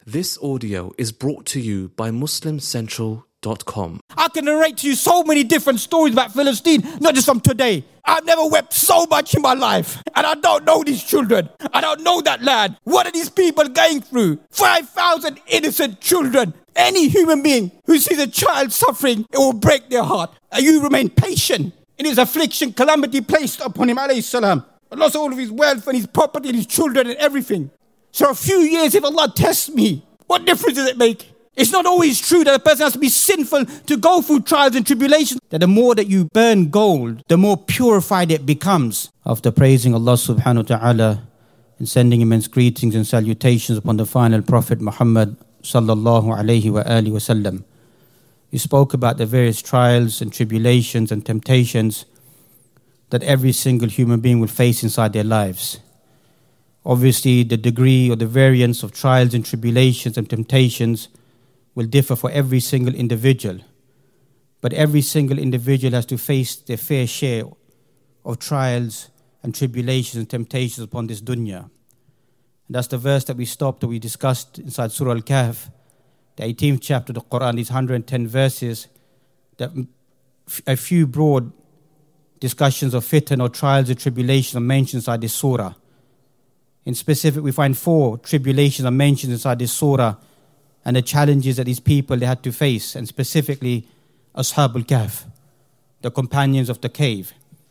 This audio is brought to you by MuslimCentral.com. I can narrate to you so many different stories about Palestine, not just from today. I've never wept so much in my life. And I don't know these children. I don't know that land. What are these people going through? 5,000 innocent children. Any human being who sees a child suffering, it will break their heart. And you remain patient in his affliction, calamity placed upon him, alayhi salam. Lost all of his wealth and his property and his children and everything. So a few years, if Allah tests me, what difference does it make? It's not always true that a person has to be sinful to go through trials and tribulations. That the more that you burn gold, the more purified it becomes. After praising Allah subhanahu wa ta'ala and sending immense greetings and salutations upon the final Prophet Muhammad sallallahu alayhi wa alihi wa sallam, we spoke about the various trials and tribulations and temptations that every single human being will face inside their lives. Obviously, the degree or the variance of trials and tribulations and temptations will differ for every single individual. But every single individual has to face their fair share of trials and tribulations and temptations upon this dunya. And that's the verse that we discussed inside Surah Al-Kahf, the 18th chapter of the Quran, these 110 verses, that a few broad discussions of fitan or trials and tribulations are mentioned inside this surah. In specific, we find 4 tribulations are mentioned inside this surah and the challenges that these people they had to face, and specifically Ashab al-Kahf, the companions of the cave,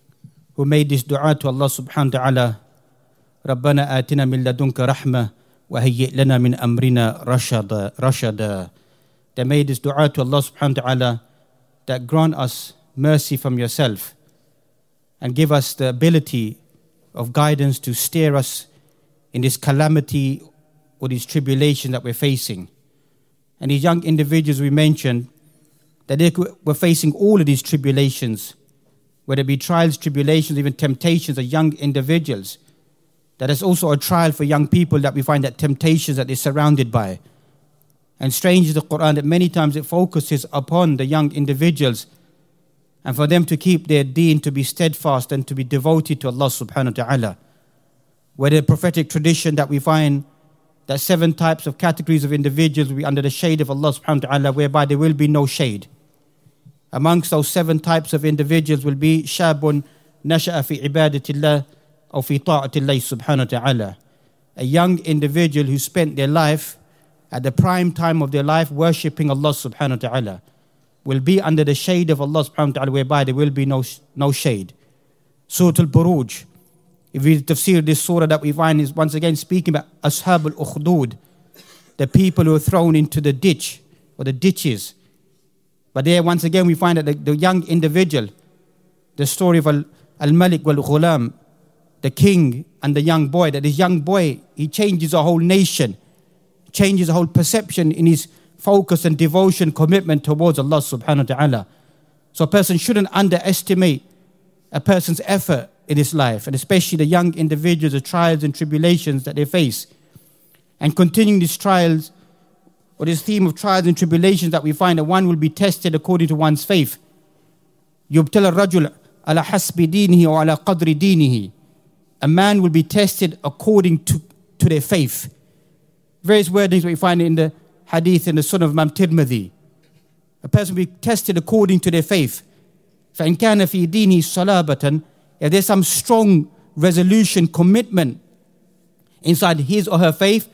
who made this dua to Allah subhanahu wa ta'ala, رَبَّنَا آتِنَا مِن لَدُنْكَ رَحْمَةً وَهَيِّئْ لَنَا مِنْ أَمْرِنَا رَشَدًا. They made this dua to Allah subhanahu wa ta'ala that grant us mercy from yourself and give us the ability of guidance to steer us in this calamity or this tribulation that we're facing. And these young individuals we mentioned, that they were facing all of these tribulations, whether it be trials, tribulations, even temptations of young individuals. That is also a trial for young people, that we find that temptations that they're surrounded by. And strange is the Quran that many times it focuses upon the young individuals and for them to keep their deen, to be steadfast and to be devoted to Allah subhanahu wa ta'ala. Whether the prophetic tradition that we find that 7 types of categories of individuals will be under the shade of Allah subhanahu wa ta'ala, whereby there will be no shade. Amongst those 7 types of individuals will be shabun nasha'a fi ibadatillah or fi ta'atillah subhanahu wa ta'ala. A young individual who spent their life at the prime time of their life worshipping Allah subhanahu wa ta'ala will be under the shade of Allah subhanahu wa ta'ala, whereby there will be no shade. Surah Al-Buruj. If we tafsir this surah that we find is once again speaking about Ashab al-Ukhdud, the people who are thrown into the ditch or the ditches. But there once again we find that the young individual, the story of Al-Malik wal-Ghulam, the king and the young boy, that this young boy, he changes a whole nation, changes a whole perception in his focus and devotion, commitment towards Allah subhanahu wa ta'ala. So a person shouldn't underestimate a person's effort in his life, and especially the young individuals, the trials and tribulations that they face. And continuing these trials, or this theme of trials and tribulations, that we find that one will be tested according to one's faith. يُبْتَلَى الرَّجُلَ عَلَى حَسْبِ دِينِهِ وَعَلَى قَدْرِ دِينِهِ. A man will be tested according to their faith. Various wordings we find in the hadith in the Sunnah of Imam Tirmidhi. A person will be tested according to their faith. فَإِنْ كَانَ فِي دِينِهِ صَلَابَةً. If there's some strong resolution, commitment inside his or her faith,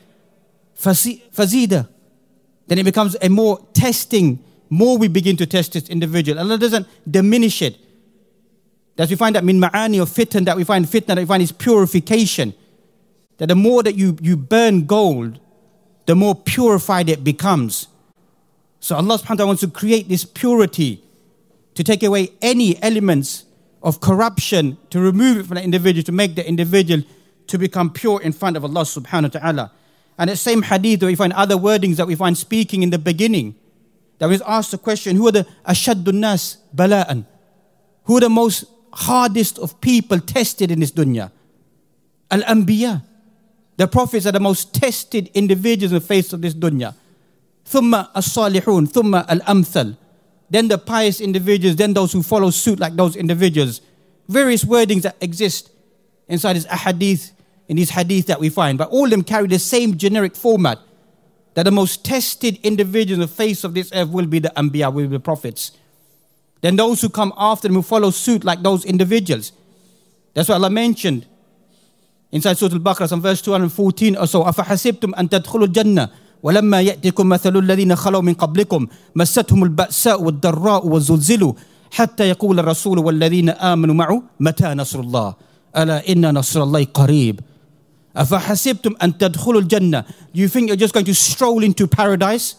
fazida, then it becomes a more testing, more we begin to test this individual. Allah doesn't diminish it. That we find that min ma'ani of fitna, that we find is purification. That the more that you burn gold, the more purified it becomes. So Allah subhanahu wa ta'ala wants to create this purity, to take away any elements of corruption, to remove it from the individual, to make the individual to become pure in front of Allah subhanahu wa ta'ala. And the same hadith that we find other wordings that we find speaking in the beginning, that was asked the question, who are the ashaddun nas bala'an? Who are the most hardest of people tested in this dunya? Al-Anbiya. The prophets are the most tested individuals in the face of this dunya. Thumma as-salihun, thumma al-amthal. Then the pious individuals, then those who follow suit like those individuals. Various wordings that exist inside this ahadith, in these hadith that we find. But all of them carry the same generic format. that the most tested individuals on the face of this earth will be the Anbiya, will be the prophets. Then those who come after them will follow suit like those individuals. That's what Allah mentioned inside Surah Al-Baqarah, some verse 214 or so. أَفَحَسِبْتُمْ أَن تَدْخُلُوا الْجَنَّةَ وَلَمَّا يَأْتِكُمْ مَثَلُ الَّذِينَ خَلَوْا مِنْ قَبْلِكُمْ مَسَّتْهُمُ الْبَأْسَاءُ وَالضَّرَّاءُ وَزُلْزِلُوا حَتَّى يَقُولَ الرَّسُولُ وَالَّذِينَ آمَنُوا مَعَهُ مَتَى نَصْرُ اللَّهِ أَلَا إِنَّ نَصْرَ اللَّهِ قَرِيبٌ أَفَحَسِبْتُمْ أَن تَدْخُلُوا الْجَنَّةَ. Do you think you're just going to stroll into paradise?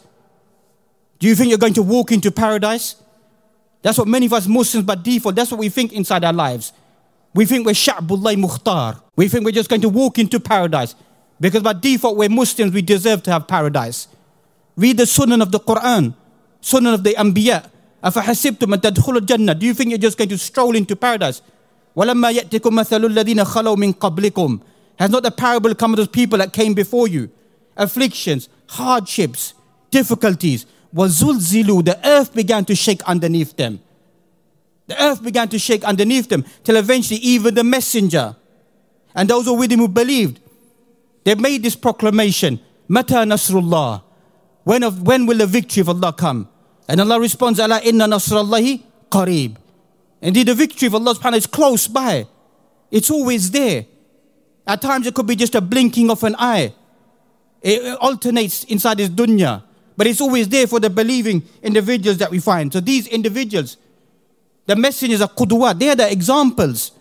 Do you think you're going to walk into paradise? That's what many of us Muslims by default, that's what we think inside our lives. We think we're Sha'bullah Mukhtar. We think we're just going to walk into paradise. Because by default we're Muslims, we deserve to have paradise. Read the Sunan of the Quran, Sunan of the Anbiya. أَفَحَسِبْتُمْ أَن تَدْخُلُوا الْجَنَّةَ. Do you think you're just going to stroll into paradise? وَلَمَّا يَأْتِكُمْ مَثَلُ الَّذِينَ خَلَوْا مِنْ قَبْلِكُمْ. Has not the parable come to those people that came before you? Afflictions, hardships, difficulties. وَزُلْزِلُوا. The earth began to shake underneath them. The earth began to shake underneath them till eventually even the messenger and those who were with him who believed, they made this proclamation, مَتَى نَصْرُ اللَّهِ. When will the victory of Allah come? And Allah responds, أَلَا إِنَّ نَصْرَ اللَّهِ قَرِيبٌ. Indeed, the victory of Allah subhanahu wa ta'ala is close by. It's always there. At times it could be just a blinking of an eye. It alternates inside this dunya. But it's always there for the believing individuals that we find. So these individuals, the messengers are qudwat, they are the examples.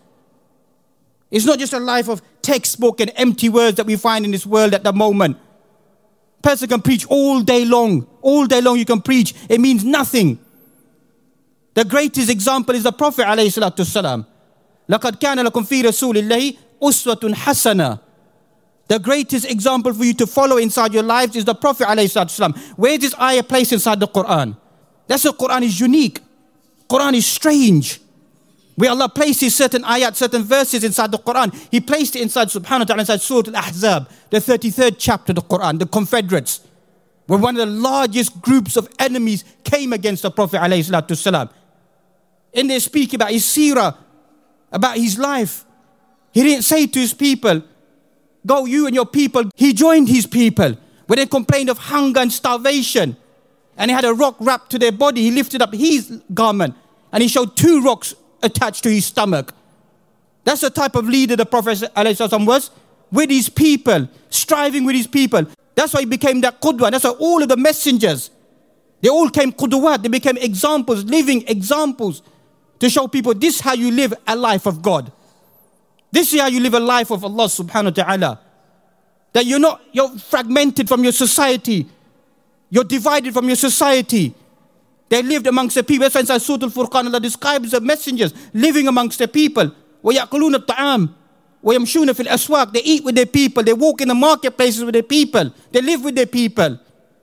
It's not just a life of textbook and empty words that we find in this world at the moment. Person can preach all day long. All day long you can preach. It means nothing. The greatest example is the Prophet ﷺ. لَقَدْ كَانَ لَكُمْ فِي رَسُولِ اللَّهِ أُسْوَةٌ حَسَنَةٌ. The greatest example for you to follow inside your lives is the Prophet ﷺ. Where is this ayah placed inside the Quran? That's why Quran is unique. Quran is strange. Where Allah places certain ayat, certain verses inside the Quran, He placed it inside subhanahu wa ta'ala, inside Surah Al-Ahzab, the 33rd chapter of the Quran, the Confederates, where one of the largest groups of enemies came against the Prophet ﷺ. And they speak about his seerah, about his life. He didn't say to his people, go you and your people. He joined his people. When they complained of hunger and starvation, and he had a rock wrapped to their body, he lifted up his garment, and he showed 2 rocks attached to his stomach. That's the type of leader the Prophet ﷺ was, with his people, striving with his people. That's why he became that qudwa. That's why all of the messengers, they all came qudwat. They became examples, living examples, to show people this is how you live a life of God. This is how you live a life of Allah subhanahu wa ta'ala. That you're fragmented from your society. You're divided from your society. They lived amongst the people. That's why inside Surah Al-Furqan, Allah describes the messengers living amongst the people. وَيَأْكُلُونَ الطَّعَامِ وَيَمْشُونَ فِي الْأَسْوَاقِ. They eat with their people. They walk in the marketplaces with their people. They live with their people.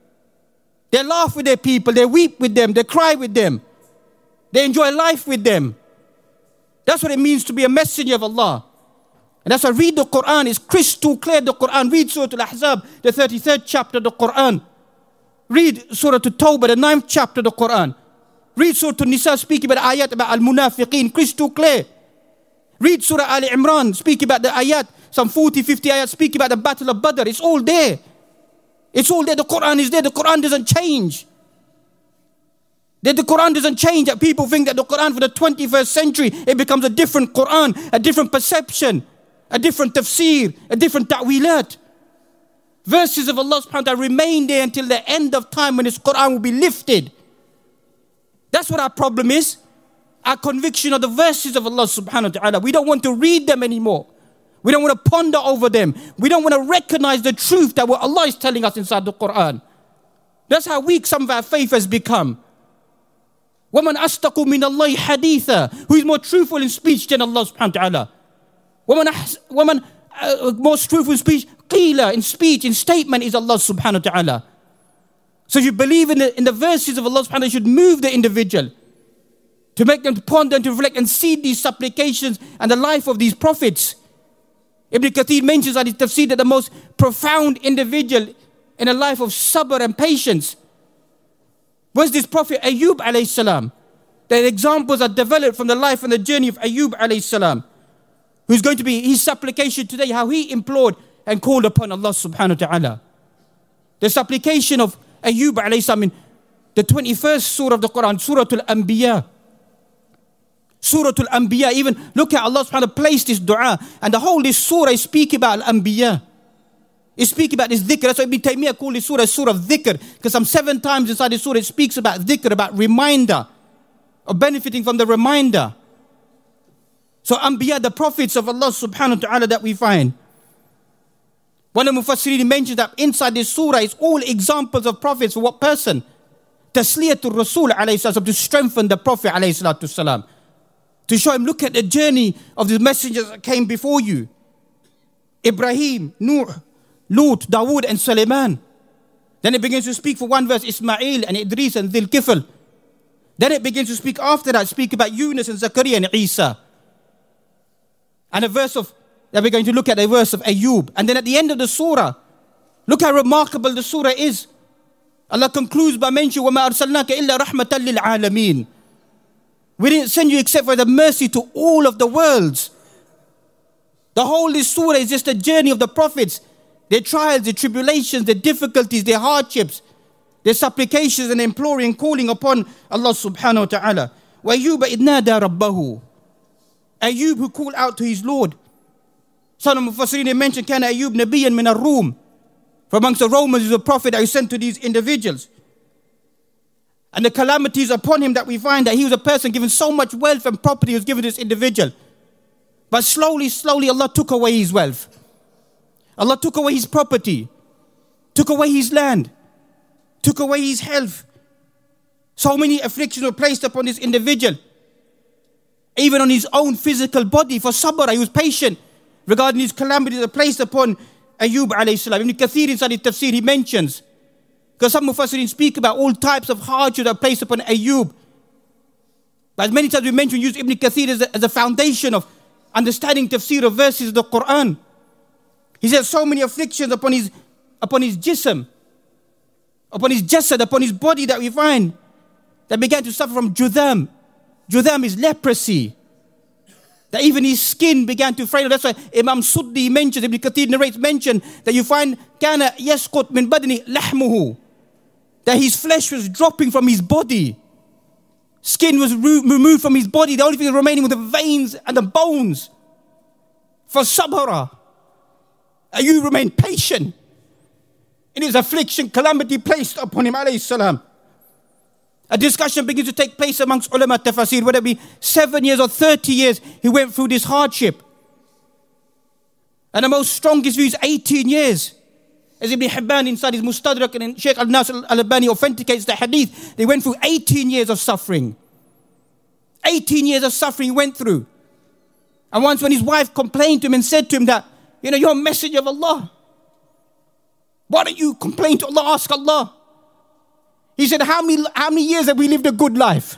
They laugh with their people. They weep with them. They cry with them. They enjoy life with them. That's what it means to be a messenger of Allah. And that's why read the Quran. It's crystal clear, the Quran. Read Surah Al-Ahzab, the 33rd chapter of the Quran. Read Surah At-Tawbah, the 9th chapter of the Quran. Read Surah An-Nisa, speaking about the ayat about Al-Munafiqeen, crystal clear. Read Surah Al-Imran, speaking about the ayat, some 40, 50 ayat, speaking about the Battle of Badr. It's all there. It's all there. The Quran is there. The Quran doesn't change. That the Quran doesn't change. That people think that the Quran for the 21st century, it becomes a different Quran, a different perception, a different tafsir, a different ta'wilat. Verses of Allah subhanahu wa ta'ala remain there until the end of time when His Quran will be lifted. That's what our problem is. Our conviction of the verses of Allah subhanahu wa ta'ala. We don't want to read them anymore. We don't want to ponder over them. We don't want to recognize the truth that what Allah is telling us inside the Quran. That's how weak some of our faith has become. وَمَنْ أَصْدَقُ مِنَ اللَّهِ حَدِيثًا. Who is more truthful in speech than Allah subhanahu wa ta'ala? وَمَنْ most truthful in speech, qila, in speech, in statement is Allah subhanahu wa ta'ala. So if you believe in the verses of Allah subhanahu wa ta'ala, it should move the individual to make them to ponder and to reflect and see these supplications and the life of these prophets. Ibn Kathir mentions that his tafsir that the most profound individual in a life of sabr and patience was this Prophet Ayyub alayhi salam. The examples are developed from the life and the journey of Ayyub alayhi salam, who's going to be his supplication today, how he implored and called upon Allah subhanahu wa ta'ala. The supplication of Ayyub alayhi salam in the 21st surah of the Quran, Surah Al-Anbiya. Surah Al-Anbiya, even look at Allah subhanahu wa ta'ala placed this dua, and the whole this surah is speaking about Al-Anbiya. It's speaking about this dhikr. That's why Ibn Taymiyyah called this surah Surah Dhikr, because some 7 times inside the surah it speaks about dhikr, about reminder, of benefiting from the reminder. So Anbiya, the prophets of Allah subhanahu wa ta'ala that we find. One of the Mufassirin mentions that inside this surah is all examples of prophets for what person? Tasliyatul Rasul alayhi salam, to strengthen the Prophet alayhi salatu salam. To show him, look at the journey of the messengers that came before you. Ibrahim, Nuh, Lut, Dawood and Sulaiman. Then it begins to speak for one verse, Ismail and Idris and Dhil Kifl. Then it begins to speak after that, speak about Yunus and Zakaria and Isa. And a verse of, that we're going to look at, a verse of Ayyub. And then at the end of the surah, look how remarkable the surah is. Allah concludes by mentioning, وَمَا أَرْسَلْنَاكَ إِلَّا رَحْمَةً لِلْعَالَمِينَ. We didn't send you except for the mercy to all of the worlds. The whole this surah is just a journey of the prophets, their trials, their tribulations, their difficulties, their hardships, their supplications and imploring, calling upon Allah subhanahu wa ta'ala. وَأَيُّوبَ إِذْ نَادَى رَبَّهُ. Ayyub who called out to his Lord. Some of Mufassirin mentioned, كَانَ أَيُّوبَ نَبِيًّا مِنَ الرُّومِ. From amongst the Romans is a prophet that he sent to these individuals. And the calamities upon him that we find, that he was a person given so much wealth and property was given to this individual. But slowly, Allah took away his wealth. Allah took away his property, took away his land, took away his health. So many afflictions were placed upon this individual. Even on his own physical body. For sabr, he was patient regarding these calamities that were placed upon Ayyub alayhi salam. Ibn Kathir inside his tafsir, he mentions, because some Mufassirin speak about all types of hardships that are placed upon Ayyub. But as many times we mentioned, use Ibn Kathir as a foundation of understanding tafsir of verses of the Quran. He said so many afflictions upon his jism, upon his jasad, upon his body that we find, that began to suffer from judham. Judham is leprosy. That even his skin began to fray. That's why Imam Suddi mentions, Ibn Kathir narrates, mention that you find kana yasqut min badni lahmuhu, that his flesh was dropping from his body. Skin was removed from his body. The only thing remaining were the veins and the bones. For sabara, Ayyub remained patient in his affliction, calamity placed upon him alayhi salam. A discussion begins to take place amongst ulama tafasir, whether it be 7 years or 30 years, he went through this hardship. And the most strongest view is 18 years. As Ibn Hibban inside his Mustadrak and Shaykh al-Nasir al-Albani authenticates the hadith, they went through 18 years of suffering. 18 years of suffering he went through. And once when his wife complained to him and said to him that, you're a messenger of Allah. Why don't you complain to Allah, ask Allah? He said, how many years have we lived a good life?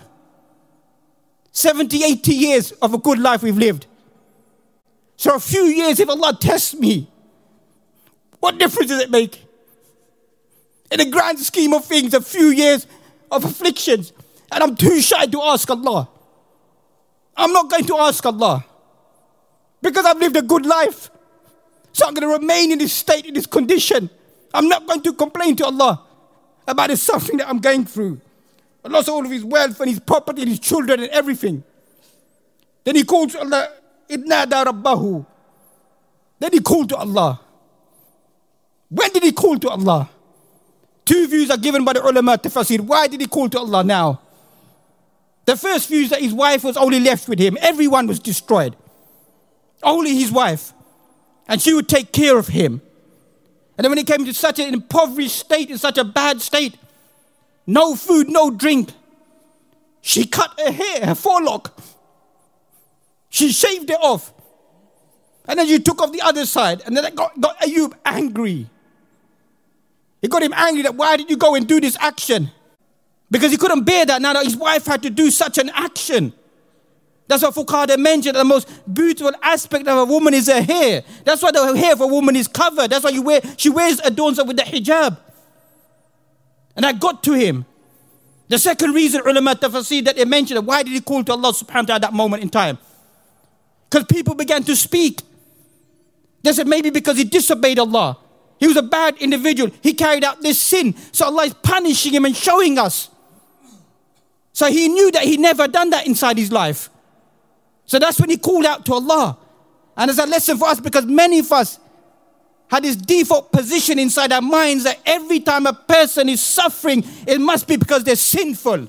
70, 80 years of a good life we've lived. So a few years, if Allah tests me, what difference does it make? In the grand scheme of things, a few years of afflictions, and I'm too shy to ask Allah. I'm not going to ask Allah, because I've lived a good life. So I'm going to remain in this state, in this condition. I'm not going to complain to Allah about the suffering that I'm going through. I lost all of his wealth and his property and his children and everything. Then he called to Allah, Idnada Rabbahu. Then he called to Allah. When did he call to Allah? 2 views are given by the ulama tafasir. Why did he call to Allah now? The first view is that his wife was only left with him. Everyone was destroyed. Only his wife. And she would take care of him. And then when he came to such an impoverished state, in such a bad state, no food, no drink, she cut her hair, her forelock. She shaved it off. And then she took off the other side. And then that got Ayyub angry. It got him angry that why did you go and do this action? Because he couldn't bear that now that his wife had to do such an action. That's what Fuqaha mentioned, the most beautiful aspect of a woman is her hair. That's why the hair of a woman is covered. That's why she wears adorns with the hijab. And that got to him. The second reason, ulama tafasir, that they mentioned, why did he call to Allah subhanahu wa ta'ala at that moment in time? Because people began to speak. They said maybe because he disobeyed Allah. He was a bad individual. He carried out this sin. So Allah is punishing him and showing us. So he knew that he never done that inside his life. So that's when he called out to Allah. And it's a lesson for us because many of us had this default position inside our minds that every time a person is suffering, it must be because they're sinful.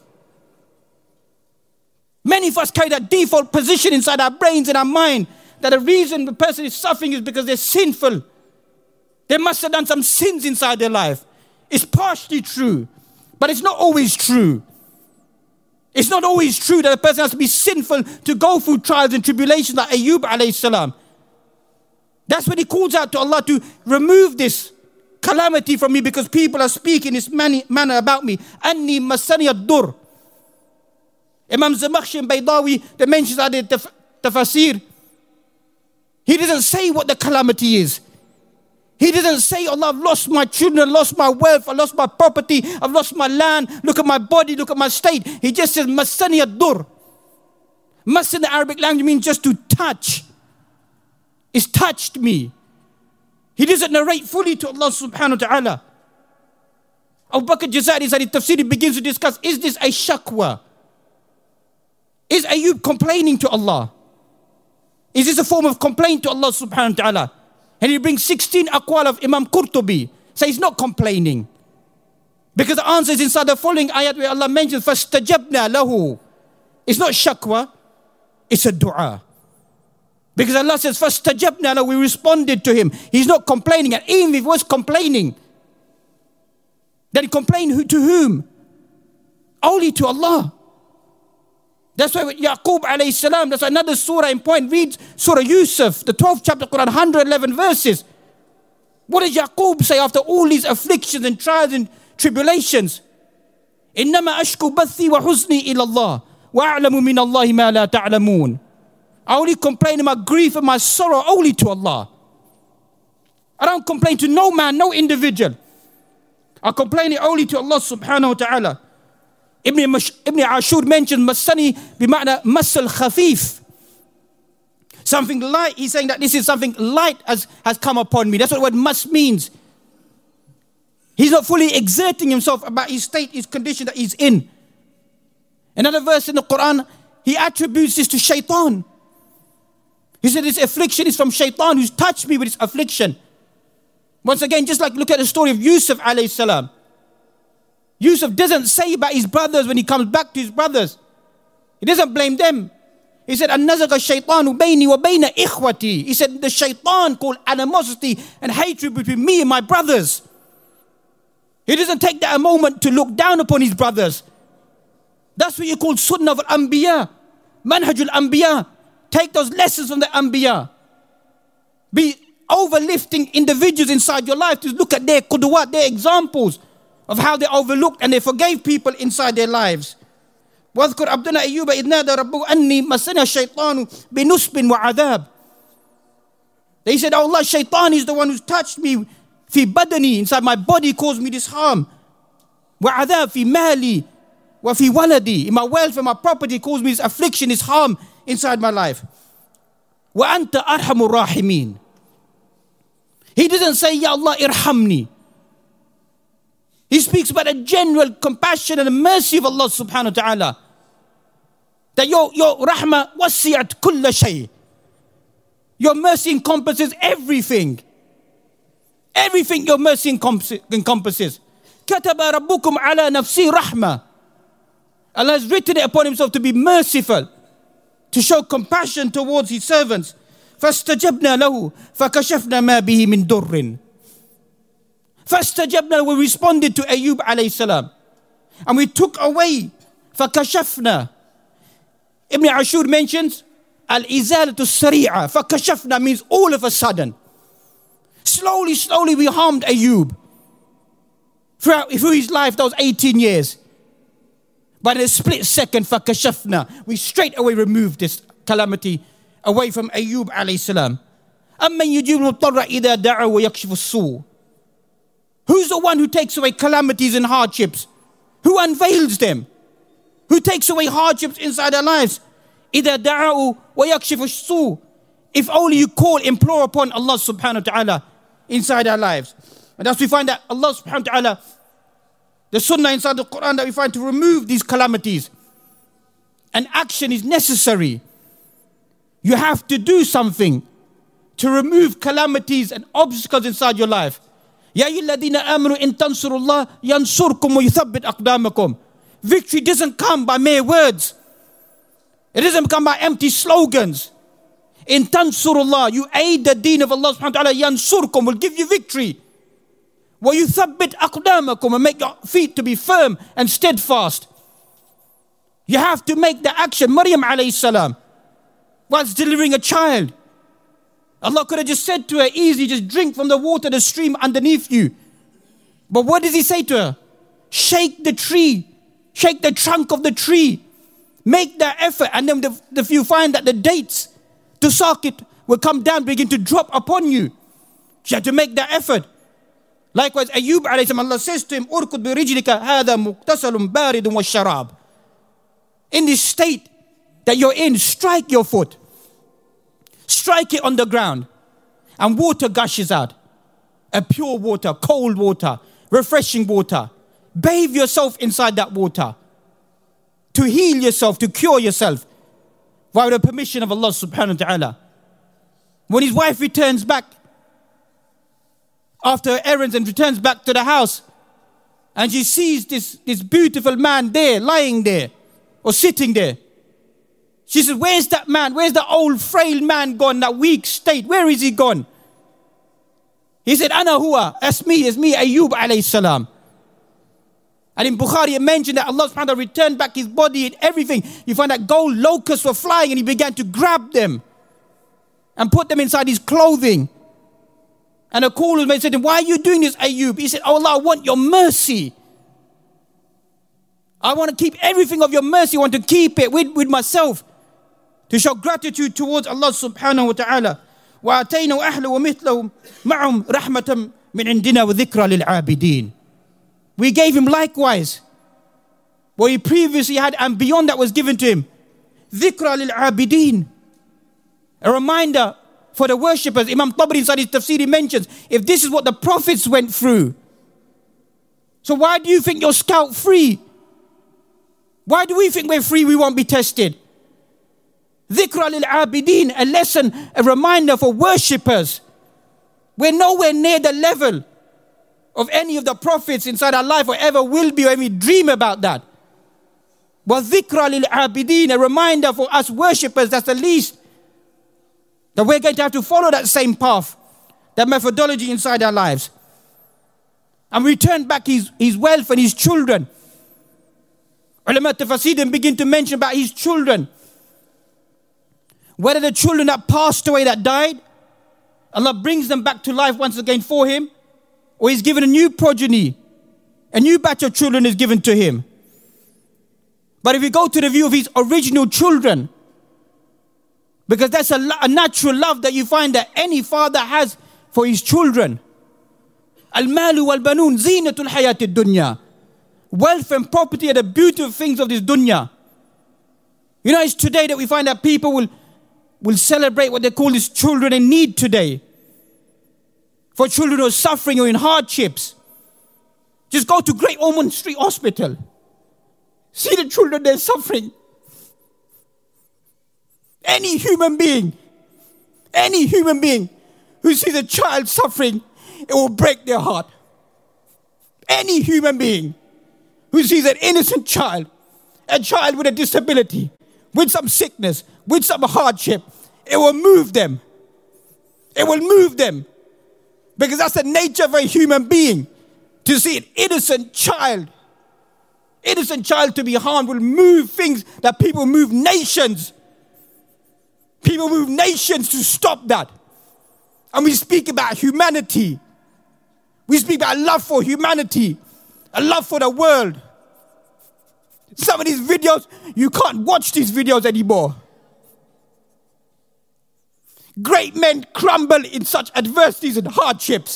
Many of us carry that default position inside our brains and our mind that the reason the person is suffering is because they're sinful. They must have done some sins inside their life. It's partially true, but it's not always true. It's not always true that a person has to be sinful to go through trials and tribulations like Ayyub alayhi salam. That's when he calls out to Allah to remove this calamity from me because people are speaking this manner about me. Anni masani ad-dur. Imam Zamakhshari Baydawi, that mentions that in tafsir, he doesn't say what the calamity is. He doesn't say, Allah, I've lost my children, I've lost my wealth, I've lost my property, I've lost my land, look at my body, look at my state. He just says, Masani ad-dur. Mas in the Arabic language means just to touch. It's touched me. He doesn't narrate fully to Allah subhanahu wa ta'ala. Abu Bakr Jazairi said in tafsir, he begins to discuss, is this a shakwa? Is Ayyub complaining to Allah? Is this a form of complaint to Allah subhanahu wa ta'ala? And he brings 16 aqwal of Imam Qurtubi. So he's not complaining. Because the answer is inside the following ayat where Allah mentions, فَاسْتَجَبْنَا لَهُ. It's not shakwa, it's a dua. Because Allah says, فَاسْتَجَبْنَا لَهُ. We responded to him. He's not complaining. And even if he was complaining, then he complained to whom? Only to Allah. That's why with Yaqub alayhi salam, that's another surah in point. Read Surah Yusuf, the 12th chapter Quran, 111 verses. What does Yaqub say after all these afflictions and trials and tribulations? إِنَّمَا أَشْكُ بَثِّي وَحُزْنِي إِلَى اللَّهِ وَأَعْلَمُ مِنَ اللَّهِ مَا لَا تَعْلَمُونَ. I only complain of my grief and my sorrow only to Allah. I don't complain to no man, no individual. I complain it only to Allah subhanahu wa ta'ala. Ibn Ashur mentioned Masani bima'na masal khafif. Something light. He's saying that this is something light has come upon me. That's what the word mas means. He's not fully exerting himself about his state, his condition that he's in. Another verse in the Quran, he attributes this to shaitan. He said this affliction is from shaitan who's touched me with this affliction. Once again, just like look at the story of Yusuf alayhi salam. Yusuf doesn't say about his brothers when he comes back to his brothers. He doesn't blame them. He said, أَنَّزَغَ الشَّيْطَانُ بَيْنِي وَبَيْنَ إِخْوَتِي. He said, the shaitan called animosity and hatred between me and my brothers. He doesn't take that a moment to look down upon his brothers. That's what you call sunnah of al-anbiya. Manhajul anbiya. Take those lessons from the anbiya. Be overlifting individuals inside your life to look at their qudwat, their examples of how they overlooked and they forgave people inside their lives. وَاذْكُرْ عَبْدُنَا أَيُّوبَ إِذْ نَادَى رَبُّهُ أَنِّي مَسَّنِيَ الشَّيْطَانُ بِنُصْبٍ وَعَذَابٍ. They said, oh Allah, shaitan is the one who's touched me. Fi badani, inside my body, caused me this harm. وَعَذَابٍ fi mali wa fi waladi. In my wealth and my property caused me this affliction, this harm inside my life. وَأَنْتَ أَرْحَمُ الرَّاحِمِينَ. He doesn't say, Ya Allah, irhamni. He speaks about a general compassion and the mercy of Allah subhanahu wa ta'ala. That your rahmah wasi'at kulla shay. Your mercy encompasses everything. Everything your mercy encompasses. Kataba rabbukum ala nafsi rahmah. Allah has written it upon himself to be merciful, to show compassion towards his servants. فَاسْتَجَبْنَا لَهُ فَكَشَفْنَا مَا بِهِ مِن دُرٍّ. فَاسْتَجَبْنَا, we responded to Ayyub alayhi salam. And we took away. فَكَشَفْنَا. Ibn Ashur mentions, Al-izalatu sari'a. فَكَشَفْنَا means all of a sudden. Slowly we harmed Ayyub. Through his life, those 18 years. But in a split second, فَكَشَفْنَا, we straight away removed this calamity away from Ayyub alayhi salam. أَمَّنْ يُجِيبُ الْمُضْطَرَّ إِذَا دَعَوْا وَيَكْشِفُ السُّوءَ. Who's the one who takes away calamities and hardships? Who unveils them? Who takes away hardships inside our lives? إِذَا دَعَوْا وَيَكْشِفُ السُّوءَ. If only you call, implore upon Allah subhanahu wa ta'ala inside our lives. And thus we find that Allah subhanahu wa ta'ala, the sunnah inside the Quran that we find to remove these calamities. And action is necessary. You have to do something to remove calamities and obstacles inside your life. Ya ayyuhalladhina amanu in tansurullah yansurkum wa yuthabbit aqdamakum. Victory doesn't come by mere words. It doesn't come by empty slogans. In tansurullah, you aid the deen of Allah subhanahu wa ta'ala, yansurkum, will give you victory. Wa yuthabbit aqdamakum, and make your feet to be firm and steadfast. You have to make the action. Maryam alayhi salam, whilst delivering a child, Allah could have just said to her, easy, just drink from the water, the stream underneath you. But what does he say to her? Shake the tree. Shake the trunk of the tree. Make that effort. And then if you find that the dates to socket will come down, begin to drop upon you. You have to make that effort. Likewise, Ayyub alayhi salam, Allah says to him, Urkud bi rijlika hadha muqtasalun baridun wa sharab. In this state that you're in, strike your foot. Strike it on the ground. And water gushes out. A pure water, cold water, refreshing water. Bathe yourself inside that water. To heal yourself, to cure yourself. By the permission of Allah subhanahu wa ta'ala. When his wife returns back after her errands and returns back to the house, and she sees this beautiful man there, lying there, or sitting there. She says, where's that man? Where's the old frail man gone, that weak state? Where is he gone? He said, Ana huwa, it's me, Ayyub alayhi salam. And in Bukhari it mentioned that Allah subhanahu wa ta'ala returned back his body and everything. You find that gold locusts were flying and he began to grab them and put them inside his clothing. And a caller said to him, why are you doing this, Ayyub? He said, oh Allah, I want your mercy. I want to keep everything of your mercy. I want to keep it with myself. To show gratitude towards Allah subhanahu wa ta'ala. وَآتَيْنَا أَهْلَ وَمِثْلَهُمْ مَعَهُمْ رَحْمَةً مِنْ عِنْدِنَا وَذِكْرَى لِلْعَابِدِينَ. We gave him likewise what he previously had, and beyond that was given to him. ذِكْرَى لِلْعَابِدِينَ. A reminder for the worshippers. Imam Tabari inside his tafsir, he mentions, if this is what the prophets went through, so why do you think you're scot free? Why do we think we're free, we won't be tested? Dhikra lil abidin, a lesson, a reminder for worshippers. We're nowhere near the level of any of the prophets inside our life or ever will be, or even dream about that. But dhikra lil abidin, a reminder for us worshippers, that's the least. That we're going to have to follow that same path, that methodology inside our lives. And return back his wealth and his children. Ulama Tafasidim begin to mention about his children. Whether the children that passed away, that died, Allah brings them back to life once again for him, or he's given a new progeny, a new batch of children is given to him. But if we go to the view of his original children, because that's a natural love that you find that any father has for his children. Al-malu wal-banun zinatul hayatid dunya. Wealth and property are the beautiful things of this dunya. You know, it's today that we find that people will celebrate what they call these children in need today. For children who are suffering or in hardships. Just go to Great Ormond Street Hospital. See the children there suffering. Any human being who sees a child suffering, it will break their heart. Any human being who sees an innocent child, a child with a disability, with some sickness, with some hardship, it will move them. It will move them. Because that's the nature of a human being. To see an innocent child to be harmed will move things that people move nations. People move nations to stop that. And we speak about humanity. We speak about love for humanity. A love for the world. Some of these videos, you can't watch these videos anymore. Great men crumble in such adversities and hardships.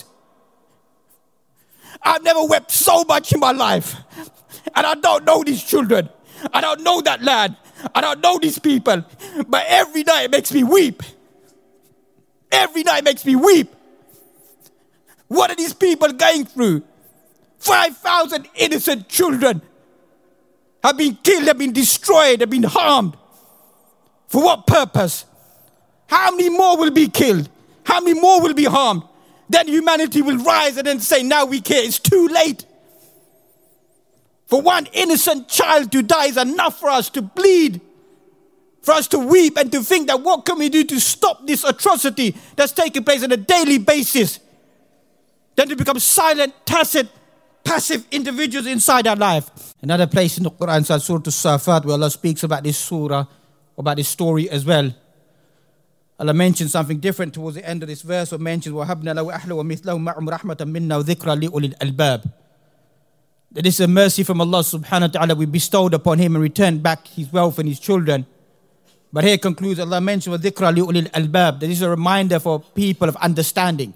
I've never wept so much in my life. And I don't know these children. I don't know that land. I don't know these people. But every night it makes me weep. Every night it makes me weep. What are these people going through? 5,000 innocent children have been killed, have been destroyed, have been harmed. For what purpose? How many more will be killed? How many more will be harmed? Then humanity will rise and then say, now we care. It's too late. For one innocent child to die is enough for us to bleed, for us to weep and to think that what can we do to stop this atrocity that's taking place on a daily basis? Then to become silent, tacit, passive individuals inside our life. Another place in the Quran, Surah As-Safat, where Allah speaks about this surah, about this story as well. Allah mentions something different towards the end of this verse, or mentions وَهَبْنَا لَوْ أَحْلَ وَمِثْلَهُ مَعُمْ رَحْمَةً مِنَّا وَذِكْرًا لِأُولِي الْأَلْبَابِ. That is a mercy from Allah subhanahu wa ta'ala we bestowed upon him and returned back his wealth and his children. But here concludes, Allah mentions وَذِكْرًا لِأُولِي الْأَلْبَابِ. That is a reminder for people of understanding,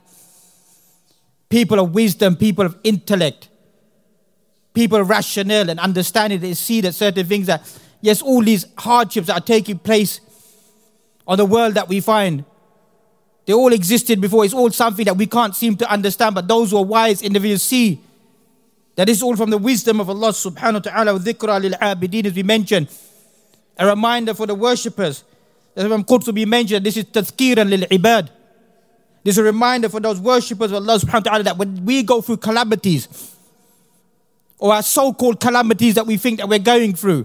people of wisdom, people of intellect, people of rationale and understanding. They see that certain things that, yes, all these hardships that are taking place on the world that we find, they all existed before. It's all something that we can't seem to understand, but those who are wise individuals see that is all from the wisdom of Allah subhanahu wa ta'ala. Dhikra lil-abidin, as we mentioned, a reminder for the worshippers. As Imam Qurtubi mentioned, this is tazkiran lil-ibad. This is a reminder for those worshippers of Allah subhanahu wa ta'ala that when we go through calamities, or our so-called calamities that we think that we're going through,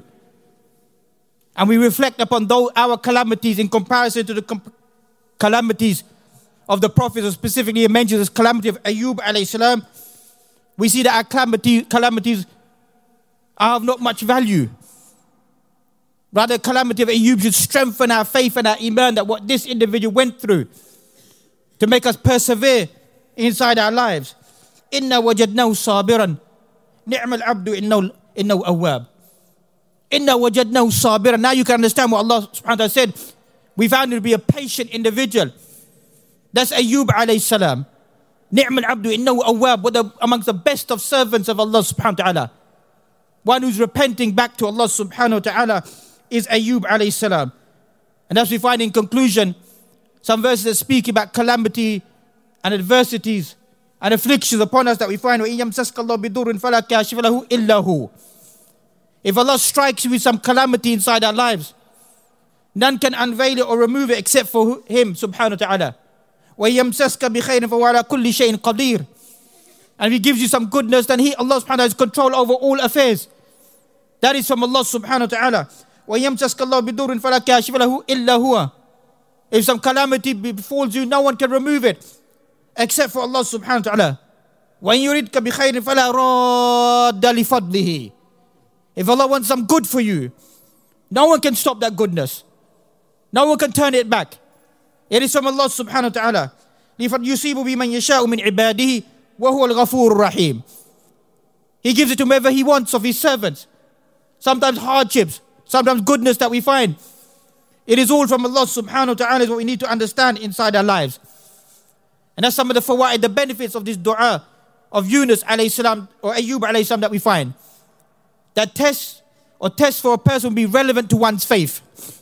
and we reflect upon our calamities in comparison to the calamities of the Prophet, or specifically he mentions this calamity of Ayyub alayhi salam, we see that our calamities are of not much value. Rather, the calamity of Ayyub should strengthen our faith and our iman that what this individual went through to make us persevere inside our lives. Inna wajadnahu sabiran, ni'mal abdu innahu awwab. Inna wajadnahu sabiran. Now you can understand what Allah subhanahu wa ta'ala said. We found him to be a patient individual. That's Ayyub alayhi salam. Ni'mal abdu innahu awwab. Amongst the best of servants of Allah subhanahu wa ta'ala. One who's repenting back to Allah subhanahu wa ta'ala is Ayyub alayhi salam. And as we find in conclusion, some verses that speak about calamity and adversities and afflictions upon us that we find, وَإِن يَمْسَسْكَ اللَّهُ بِضُرٍّ فَلَا كَاشِفَ لَهُ إِلَّا هُ. If Allah strikes you with some calamity inside our lives, none can unveil it or remove it except for Him subhanahu wa ta'ala. وَيَمْسَسْكَ بِخَيْرٍ فَهُوَ عَلَى كُلِّ شَيْءٍ قَدِيرٌ. And if He gives you some goodness, then Allah subhanahu wa ta'ala has control over all affairs. That is from Allah subhanahu wa ta'ala. وَيَمْسَسْكَ اللَّهُ بِضُرٍّ فَلَا كَاشِفَ لَهُ إِلَّا هُوَ. If some calamity befalls you, no one can remove it except for Allah subhanahu wa ta'ala. وَإِن يُرِدْكَ بِخَيْرٍ فَلَا رَادَّ لِفَضْلِهِ. If Allah wants some good for you, no one can stop that goodness. No one can turn it back. It is from Allah subhanahu wa ta'ala. يُصِيبُ بِمَنْ يَشَاءُ مِنْ عِبَادِهِ وَهُوَ الْغَفُورُ الرَّحِيمُ. He gives it to whomever He wants of His servants. Sometimes hardships, sometimes goodness that we find. It is all from Allah subhanahu wa ta'ala, is what we need to understand inside our lives. And that's some of the fawaid, the benefits of this dua of Yunus alayhi salam or Ayyub alayhi salam that we find. That test for a person will be relevant to one's faith.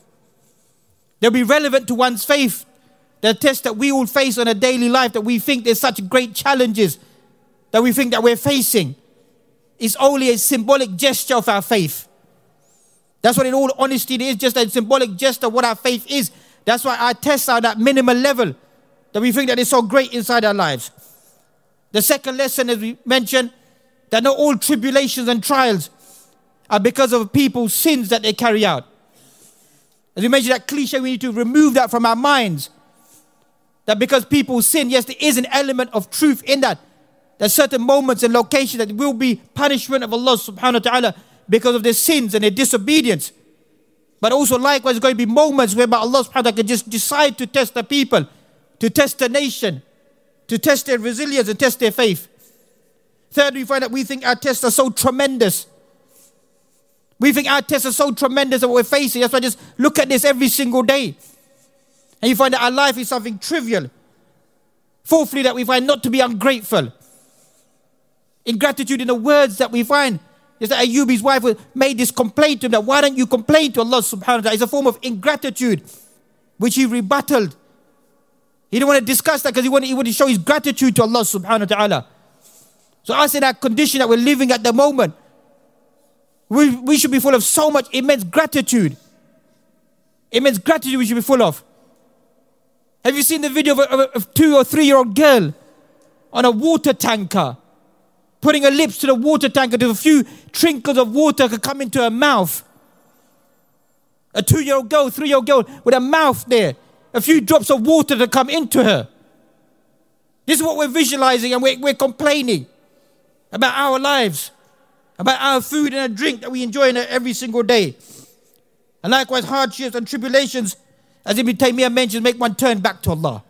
They'll be relevant to one's faith. The test that we all face on a daily life, that we think there's such great challenges that we think that we're facing, is only a symbolic gesture of our faith. That's what in all honesty it is, just a symbolic gesture of what our faith is. That's why our tests are at that minimal level that we think that is so great inside our lives. The second lesson, as we mentioned, that not all tribulations and trials are because of people's sins that they carry out. As we mentioned that cliche, we need to remove that from our minds. That because people sin, yes, there is an element of truth in that. There's certain moments and locations that will be punishment of Allah subhanahu wa ta'ala because of their sins and their disobedience. But also likewise, there's going to be moments whereby Allah subhanahu wa ta'ala can just decide to test the people, to test the nation, to test their resilience and test their faith. Third, we find that we think our tests are so tremendous. We think our tests are so tremendous that we're facing. That's why I just look at this every single day. And you find that our life is something trivial. Fourthly, that we find not to be ungrateful. Ingratitude in the words that we find is that Ayyub's wife made this complaint to him, that why don't you complain to Allah subhanahu wa ta'ala? It's a form of ingratitude which he rebutted. He didn't want to discuss that because he wanted to show his gratitude to Allah subhanahu wa ta'ala. So us in that condition that we're living at the moment, we should be full of so much immense gratitude. Immense gratitude we should be full of. Have you seen the video of a 2 or 3 year old girl on a water tanker, putting her lips to the water tanker till a few trinkles of water could come into her mouth? A 2-year-old girl, 3-year-old girl with a mouth there, a few drops of water to come into her. This is what we're visualizing, and we're complaining about our lives, about our food and our drink that we enjoy every single day. And likewise, hardships and tribulations, as Ibn Taymiyyah mentions, make one turn back to Allah.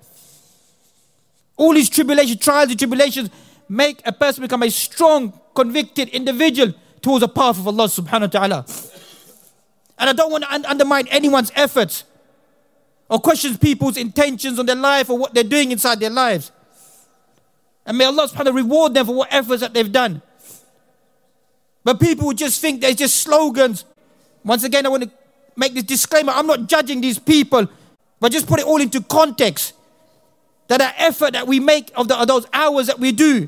All these tribulations, trials and tribulations, make a person become a strong, convicted individual towards the path of Allah subhanahu wa ta'ala. And I don't want to undermine anyone's efforts or question people's intentions on their life or what they're doing inside their lives. And may Allah subhanahu wa ta'ala reward them for what efforts that they've done. But people would just think they're just slogans. Once again, I want to make this disclaimer. I'm not judging these people, but just put it all into context. That our effort that we make of those hours that we do,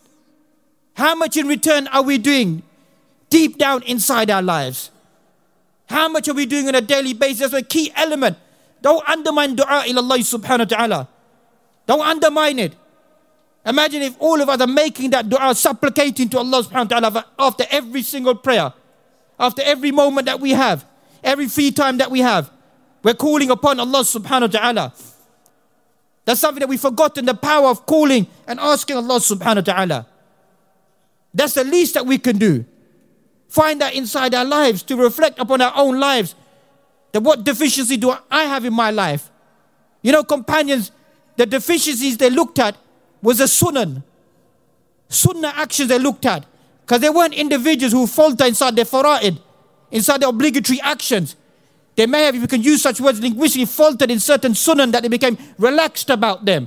how much in return are we doing deep down inside our lives? How much are we doing on a daily basis? That's a key element. Don't undermine dua ila Allah subhanahu wa ta'ala. Don't undermine it. Imagine if all of us are making that dua, supplicating to Allah subhanahu wa ta'ala after every single prayer, after every moment that we have, every free time that we have. We're calling upon Allah subhanahu wa ta'ala. That's something that we've forgotten, the power of calling and asking Allah subhanahu wa ta'ala. That's the least that we can do. Find that inside our lives, to reflect upon our own lives. That what deficiency do I have in my life? You know, companions, the deficiencies they looked at was the sunnah. Sunnah actions they looked at. Because they weren't individuals who falter inside their fara'id, inside their obligatory actions. They may have, if you can use such words linguistically, faltered in certain sunnah that they became relaxed about them.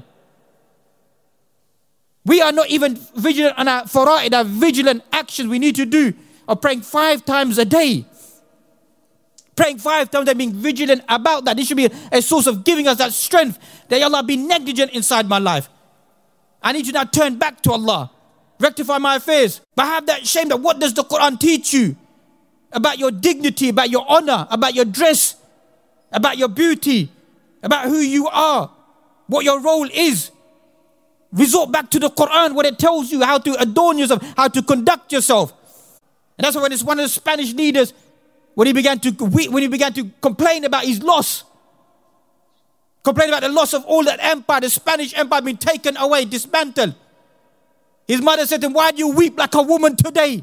We are not even vigilant on our fara'id, our vigilant actions we need to do of praying 5 times a day. Praying 5 times and being vigilant about that. This should be a source of giving us that strength that Allah be negligent inside my life. I need to now turn back to Allah, rectify my affairs, but have that shame that what does the Quran teach you about your dignity, about your honor, about your dress, about your beauty, about who you are, what your role is. Resort back to the Quran, what it tells you, how to adorn yourself, how to conduct yourself. And that's why when it's one of the Spanish leaders, when he began to complain about his loss, complain about the loss of all that empire, the Spanish empire being taken away, dismantled. His mother said to him, "Why do you weep like a woman today?"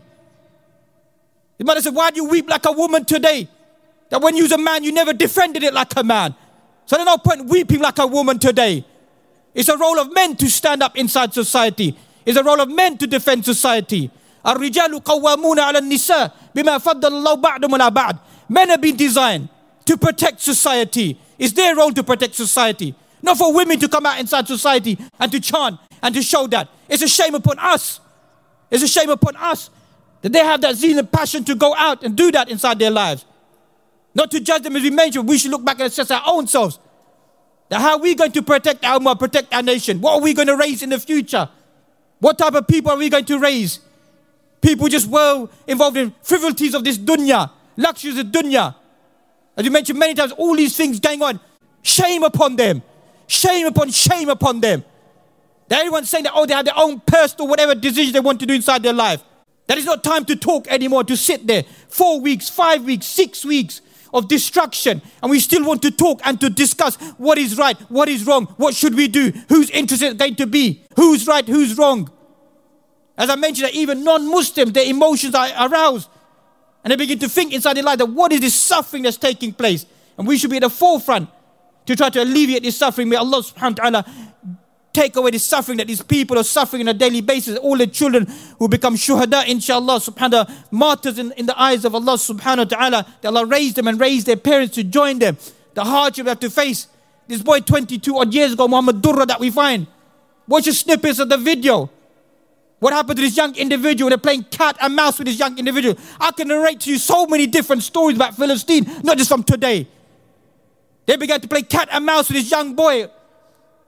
His mother said, "Why do you weep like a woman today? That when you was a man, you never defended it like a man. So there's no point weeping like a woman today. It's a role of men to stand up inside society. It's a role of men to defend society. الرجال قوامون على النساء بما فضل الله بعضهم على بعض. Men have been designed to protect society. It's their role to protect society. Not for women to come out inside society and to chant and to show that. It's a shame upon us. It's a shame upon us that they have that zeal and passion to go out and do that inside their lives. Not to judge them, as we mentioned, we should look back and assess our own selves. That how are we going to protect our ummah, protect our nation? What are we going to raise in the future? What type of people are we going to raise? People just well involved in frivolities of this dunya, luxuries of dunya. As you mentioned many times, all these things going on. Shame upon them. Shame upon them. That everyone's saying that, they have their own personal whatever decision they want to do inside their life. That is not time to talk anymore, to sit there 4 weeks, 5 weeks, 6 weeks of destruction, and we still want to talk and to discuss what is right, what is wrong, what should we do, whose interest is going to be, who's right, who's wrong. As I mentioned, that even non-Muslims, their emotions are aroused, and they begin to think inside their life that what is this suffering that's taking place, and we should be at the forefront to try to alleviate this suffering. May Allah subhanahu wa ta'ala take away the suffering that these people are suffering on a daily basis. All the children who become shuhada, inshallah, subhanahu wa ta'ala, martyrs in the eyes of Allah subhanahu wa ta'ala, that Allah raise them and raise their parents to join them. The hardship they have to face. This boy 22 odd years ago, Muhammad Durra, that we find. Watch the snippets of the video. What happened to this young individual? They're playing cat and mouse with this young individual. I can narrate to you so many different stories about Palestine, not just from today. They began to play cat and mouse with this young boy.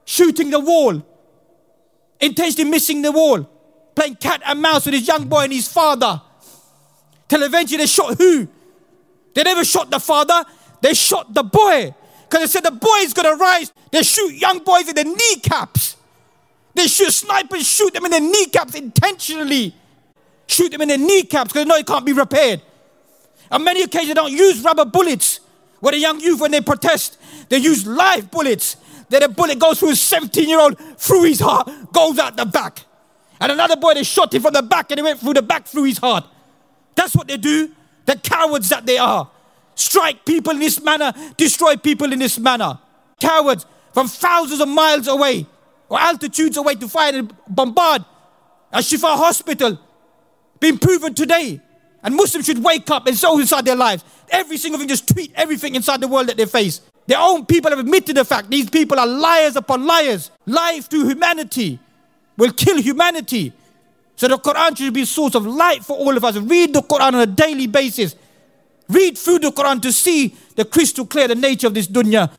shooting the wall, intentionally missing the wall, playing cat and mouse with his young boy and his father. Till eventually they shot who? They never shot the father, they shot the boy. Because they said the boy is going to rise. They shoot young boys in the kneecaps. They shoot snipers, shoot them in the kneecaps intentionally. Shoot them in the kneecaps because they know it can't be repaired. On many occasions they don't use rubber bullets. Where the young youth, when they protest, they use live bullets. Then a bullet goes through a 17-year-old, through his heart, goes out the back. And another boy, they shot him from the back and he went through the back, through his heart. That's what they do. The cowards that they are. Strike people in this manner, destroy people in this manner. Cowards from thousands of miles away or altitudes away to fire and bombard a Shifa hospital. Being proven today. And Muslims should wake up and sow inside their lives. Every single thing, just tweet everything inside the world that they face. Their own people have admitted the fact these people are liars upon liars. Life to humanity will kill humanity. So the Quran should be a source of light for all of us. Read the Quran on a daily basis. Read through the Quran to see the crystal clear the nature of this dunya.